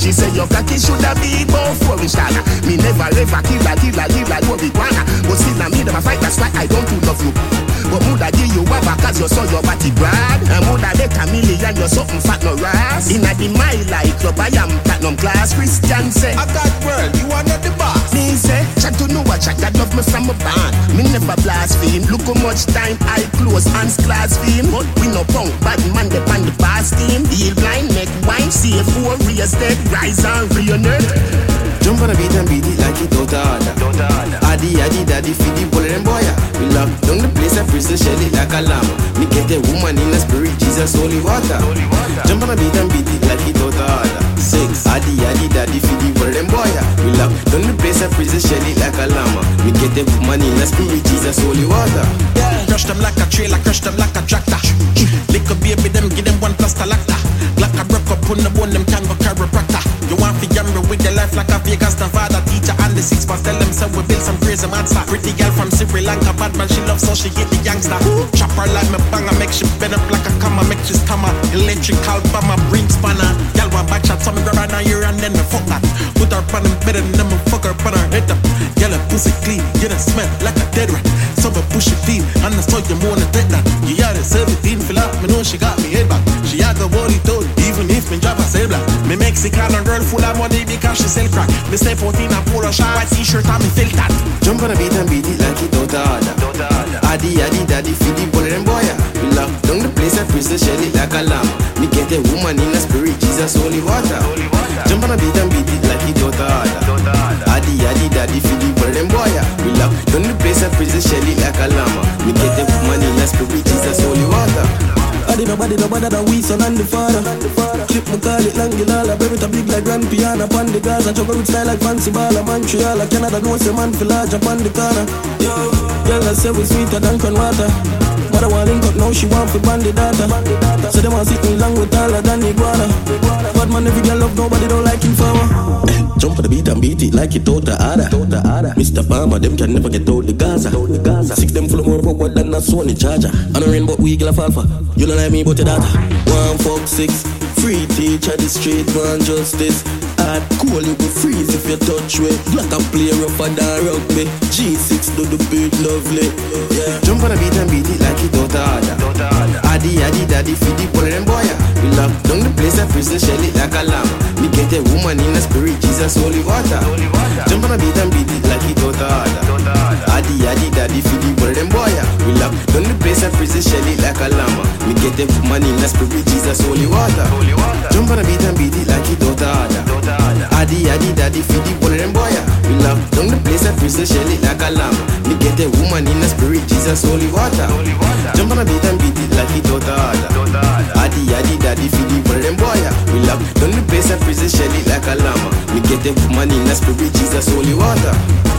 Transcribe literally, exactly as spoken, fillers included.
she say your cocky shoulda be both for me stana. Me never ever kill a kill a kill a do be guana. But still I me never fight, that's why I don't do love you. But moulda give you a back cause you saw your body brad. And moulda let a million you're something fat no ras. Inna the my like club I am platinum class. Christian say I got world, you are not the boss. Me say chat to know what chat that love me from a band. Me never blaspheme. Look how much time I close hands class fame. But we no punk bad man depend the past team. Heel blind neck wine see a four real dead rise and reunite. Jump on a beat and beat it like it out of Addy, addy, daddy, feed the bullet and boy. We lock down the place and freeze the shell it like a lamb. Me get a woman in the spirit, Jesus, holy water. Jump on a beat and beat it like it out of Six, addy, addy, daddy, feed the bullet and boy. We lock down the place and freeze the shell it like a lamb. Me get a woman in the spirit, Jesus, holy water. Yeah, crush them like a trailer, crush them like a tractor. Lick a baby, them give them one plus talacta. Like a rock up on the bone, them can go chiropractor. You want to yammer with your life like a Vegas Nevada teacher and the six past. Tell them so we build some crazy monster. Pretty girl from Sri Lanka, bad man she loves so she get the youngster. Chop her like me banger, make she bend up like a comma, make she stammer. Electrical bomber, bring spanner. Girl want back shot, some grab her now here and then me fuck that. Put her on them better than me fuck her on her head up. Girl a pussy clean, get a smell like a dead rat. So we push it deep, and I saw you wanna take that. You had a seventeen, fill up, me know she got me head back. She had the body told, even if me drop a sail black. Me Mexican and girl full of money because she sell crack. Me step out in a polo shirt, white t-shirt and me feel that. Jump on a beat and beat it like it out of Addy, addy, daddy, feed the bullet and boy. We lock down the place and freeze the shell it like a lamb. Me get a woman in the spirit, Jesus, holy water. Jump on a beat and beat it like it out of Addy, addy, daddy, feed the bullet and boy. We lock down the place and freeze the shell it like a lamb. Me get a woman in the spirit, Jesus, holy water. Body nobody no better than we son and the father. Clip me call it Langilala, baby it a big like grand piano. Upon the Gaza, juggle with style like fancy baller. Montreal, Canada knows a man feel large upon the corner. Yo, girl I say we sweeter than crown water. But I want link up now, she want for bandy data. So they want sitting long with taller than the iguana. But man every girl love nobody don't like him for. Jump on the beat and beat it like it out the ada. Mister Farmer, them can never get out the Gaza. Six them full of more power than a Sony charger. And a rainbow we girl a fall for. You don't like me but your data. One fuck six, free teacher the street one justice. Hard cool you go freeze if you touch way. Black a play rougher than rugby. G six do the beat lovely. Yeah. Jump on the beat and beat it like it out the Addy, addy, daddy, feed the bullet and boy. We lock down the place and freeze the shell it like a lamb. Me get a woman in the spirit, Jesus, holy water. Jump on the beat and beat it like it out the Addy, addy, daddy, feed the bullet and boy. We lock down the place and freeze the shell it like a lamb. Me get a woman in the spirit, Jesus, holy water. Jump on the beat and beat it like it out the Addy, addy, daddy, feed the bullet and boy. We lock down the place and freeze the shell it like a lamb. Me get a woman in the spirit, Jesus, holy water. Jump on the beat and beat it like it out the Addy, addy, daddy, feed the bullet and boy. We lock down the place and freeze the shell it like a lamb. Me get a woman in the spirit, Jesus, holy water.